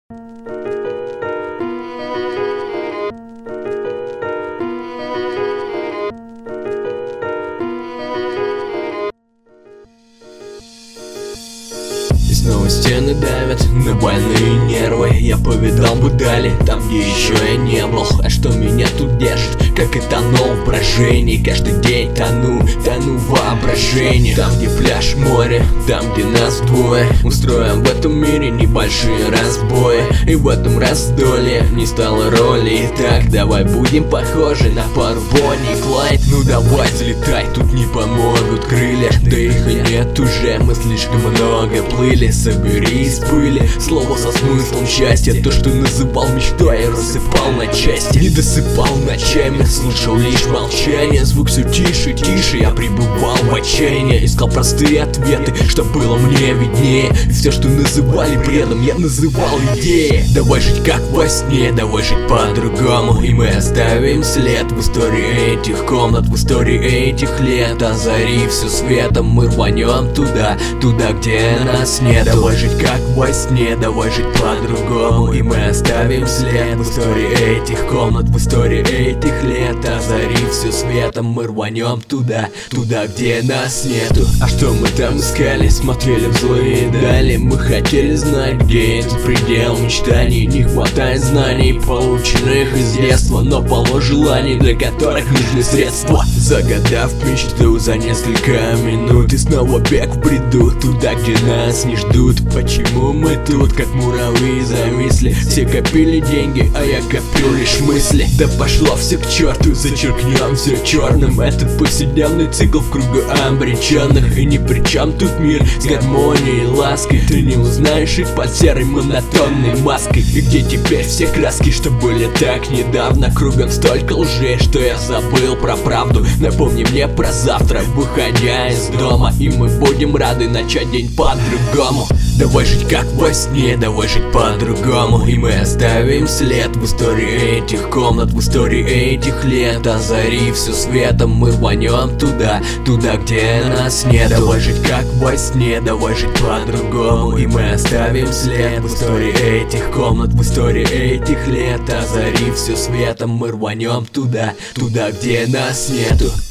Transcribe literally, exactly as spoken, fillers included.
И снова стены давят на больные нервы. Я повидал будали там, где еще я не был. А что меня тут держит, как и тонул в брожении. Каждый день тону, тону в воображении. Там, где пляж, море, там, где нас двое. Устроим в этом мире небольшие разбои. И в этом раздолье не стало роли. Итак, давай будем похожи на пару Бонни и Клайд. Ну давай взлетай, тут не помогут крылья. Да их и нет уже, мы слишком много плыли. Собери из пыли слово со смыслом счастья. То, что называл мечтой, я рассыпал на части. Не досыпал ночами, слышал лишь молчание. Звук все тише, тише, я пребывал в отчаянии. Искал простые ответы, что было мне виднее. И все, что называли бредом, я называл идеей. Давай жить как во сне, давай жить по-другому. И мы оставим след в истории этих комнат, в истории этих лет. Озарив все светом, мы рванем туда, туда, где нас нет. Давай жить как во сне, давай жить по-другому. И мы оставим след в истории этих комнат, в истории этих лет. Озарив все светом, мы рванем туда, туда, где нас нету. А что мы там искали? Смотрели в злые дали. Мы хотели знать, где этот предел мечтаний. Не хватает знаний, полученных из детства, но полно желаний, для которых нужны средства. Загадав мечту за несколько минут, и снова бег в бреду, туда, где нас не ждут. Почему мы тут, как муравьи, зависли? Все копили деньги, а я коплю лишь мысли. Да пошло все к черту, зачеркнем все черным. Этот повседневный цикл в кругу обреченных. И ни при чем тут мир с гармонией и лаской. Ты не узнаешь их под серой монотонной маской. И где теперь все краски, что были так недавно? Кругом столько лжи, что я забыл про правду. Напомни мне про завтра, выходя из дома. И мы будем рады начать день по-другому. Давай жить как во сне, давай жить по-другому. И мы оставим след в истории этих комнат, в истории этих лет. Озарив все светом, мы рванем туда, туда, где нас нет. Давай жить как во сне, давай жить по-другому. И мы оставим след в истории этих комнат, в истории этих лет. Озарив все светом, мы рванем туда, туда, где нас нету.